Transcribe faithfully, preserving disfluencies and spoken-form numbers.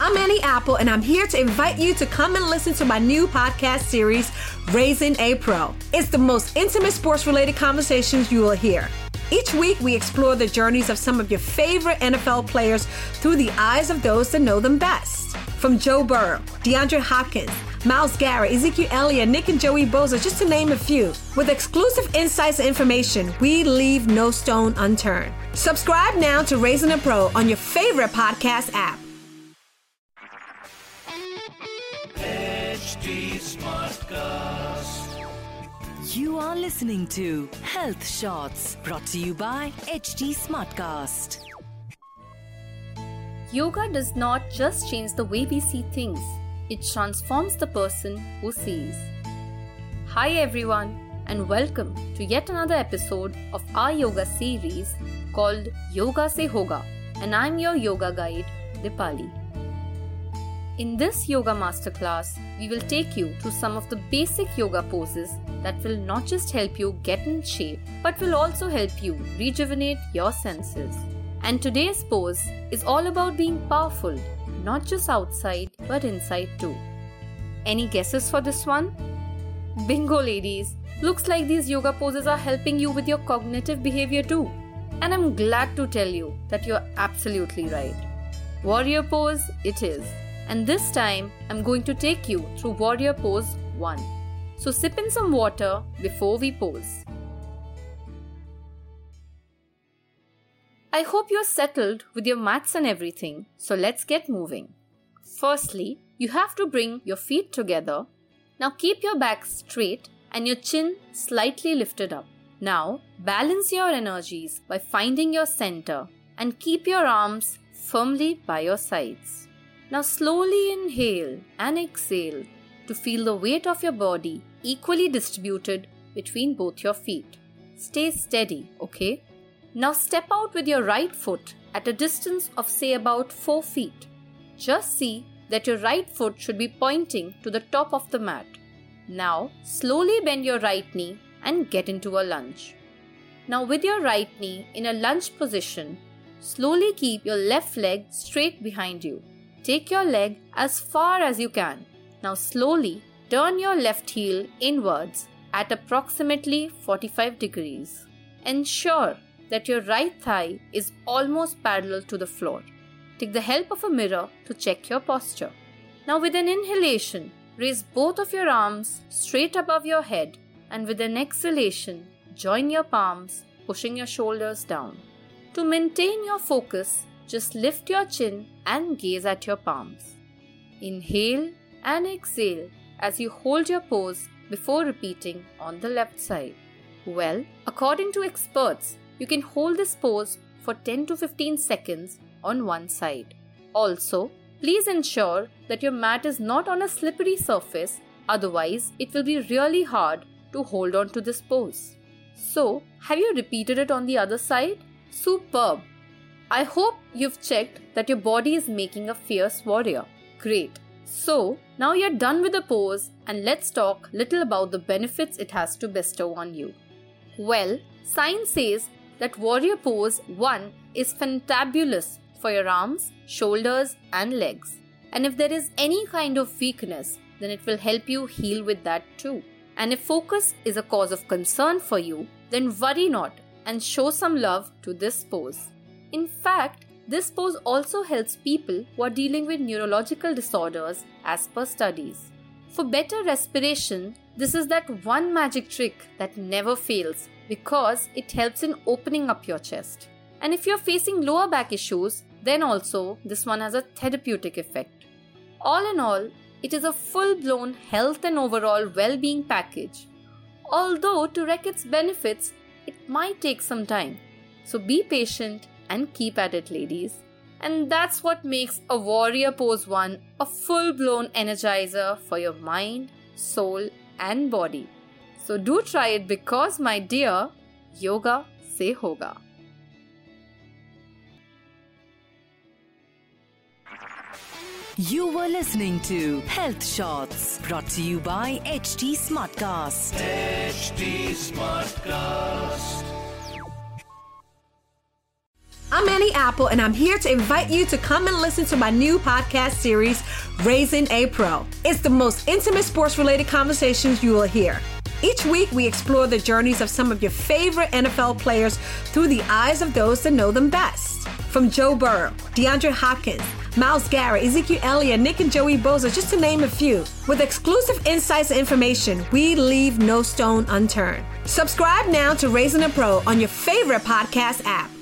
I'm Annie Apple, and I'm here to invite you to come and listen to my new podcast series, Raising a Pro. It's the most intimate sports-related conversations you will hear. Each week, we explore the journeys of some of your favorite N F L players through the eyes of those that know them best. From Joe Burrow, DeAndre Hopkins, Myles Garrett, Ezekiel Elliott, Nick and Joey Bosa, just to name a few. With exclusive insights and information, we leave no stone unturned. Subscribe now to Raising a Pro on your favorite podcast app. H D Smartcast. You are listening to Health Shots, brought to you by H D Smartcast. Yoga does not just change the way we see things, it transforms the person who sees. Hi everyone, and welcome to yet another episode of our yoga series called Yoga Se Hoga, and I'm your yoga guide, Dipali. In this yoga masterclass, we will take you through some of the basic yoga poses that will not just help you get in shape, but will also help you rejuvenate your senses. And today's pose is all about being powerful, not just outside, but inside too. Any guesses for this one? Bingo, ladies! Looks like these yoga poses are helping you with your cognitive behavior too. And I'm glad to tell you that you're absolutely right. Warrior pose it is. And this time, I'm going to take you through Warrior Pose one. So sip in some water before we pose. I hope you're settled with your mats and everything, so let's get moving. Firstly, you have to bring your feet together. Now keep your back straight and your chin slightly lifted up. Now, balance your energies by finding your center and keep your arms firmly by your sides. Now slowly inhale and exhale to feel the weight of your body equally distributed between both your feet. Stay steady, okay? Now step out with your right foot at a distance of say about four feet. Just see that your right foot should be pointing to the top of the mat. Now slowly bend your right knee and get into a lunge. Now with your right knee in a lunge position, slowly keep your left leg straight behind you. Take your leg as far as you can. Now slowly turn your left heel inwards at approximately forty-five degrees. Ensure that your right thigh is almost parallel to the floor. Take the help of a mirror to check your posture. Now with an inhalation, raise both of your arms straight above your head, and with an exhalation, join your palms, pushing your shoulders down. To maintain your focus, just lift your chin and gaze at your palms. Inhale and exhale as you hold your pose before repeating on the left side. Well, according to experts, you can hold this pose for ten to fifteen seconds on one side. Also, please ensure that your mat is not on a slippery surface, otherwise it will be really hard to hold on to this pose. So, have you repeated it on the other side? Superb! I hope you've checked that your body is making a fierce warrior. Great. So, now you're done with the pose, and let's talk little about the benefits it has to bestow on you. Well, science says that Warrior Pose one is fantabulous for your arms, shoulders and legs. And if there is any kind of weakness, then it will help you heal with that too. And if focus is a cause of concern for you, then worry not and show some love to this pose. In fact, this pose also helps people who are dealing with neurological disorders as per studies. For better respiration, this is that one magic trick that never fails because it helps in opening up your chest. And if you're facing lower back issues, then also this one has a therapeutic effect. All in all, it is a full-blown health and overall well-being package. Although to wreak its benefits, it might take some time. So be patient and keep at it, ladies. And that's what makes a Warrior Pose one a full-blown energizer for your mind, soul and body. So do try it because, my dear, yoga se hoga. You were listening to Health Shots, brought to you by H D Smartcast. H D Smartcast. I'm Manny Apple, and I'm here to invite you to come and listen to my new podcast series, Raising a Pro. It's the most intimate sports-related conversations you will hear. Each week, we explore the journeys of some of your favorite N F L players through the eyes of those that know them best. From Joe Burrow, DeAndre Hopkins, Myles Garrett, Ezekiel Elliott, Nick and Joey Bosa, just to name a few. With exclusive insights and information, we leave no stone unturned. Subscribe now to Raising a Pro on your favorite podcast app.